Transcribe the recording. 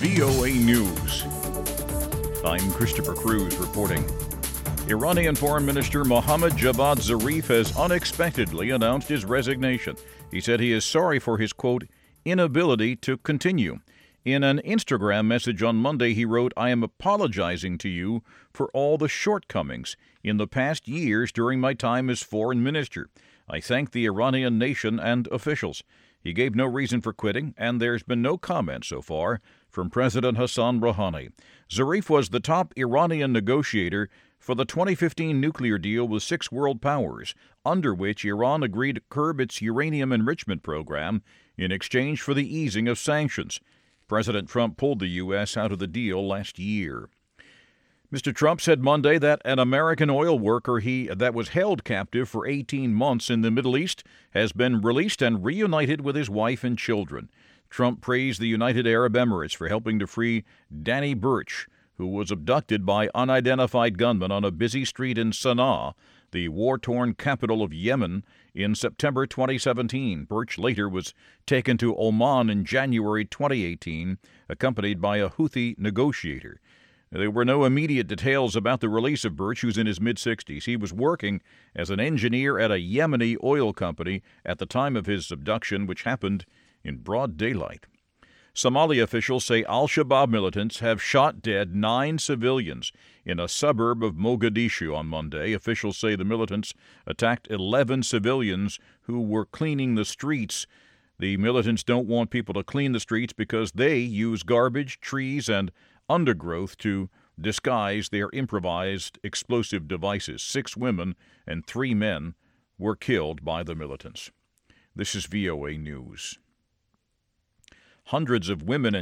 VOA News. I'm Christopher Cruz reporting. Iranian Foreign Minister Mohammad Javad Zarif has unexpectedly announced his resignation. He said he is sorry for his, quote, inability to continue. In an Instagram message on Monday, he wrote, "I am apologizing to you for all the shortcomings in the past years during my time as foreign minister. I thank the Iranian nation and officials." He gave no reason for quitting, and there's been no comment so far from President Hassan Rouhani. Zarif was the top Iranian negotiator for the 2015 nuclear deal with 6 world powers, under which Iran agreed to curb its uranium enrichment program in exchange for the easing of sanctions. President Trump pulled the U.S. out of the deal last year. Mr. Trump said Monday that an American oil worker that was held captive for 18 months in the Middle East has been released and reunited with his wife and children. Trump praised the United Arab Emirates for helping to free Danny Burch, who was abducted by unidentified gunmen on a busy street in Sana'a, the war-torn capital of Yemen, in September 2017. Burch later was taken to Oman in January 2018, accompanied by a Houthi negotiator. There were no immediate details about the release of Burch, who's in his mid-60s. He was working as an engineer at a Yemeni oil company at the time of his abduction, which happened in broad daylight. Somali officials say al-Shabaab militants have shot dead 9 civilians in a suburb of Mogadishu on Monday. Officials say the militants attacked 11 civilians who were cleaning the streets. The militants don't want people to clean the streets because they use garbage, trees, and undergrowth to disguise their improvised explosive devices. 6 women and 3 men were killed by the militants. This is VOA News. Hundreds of women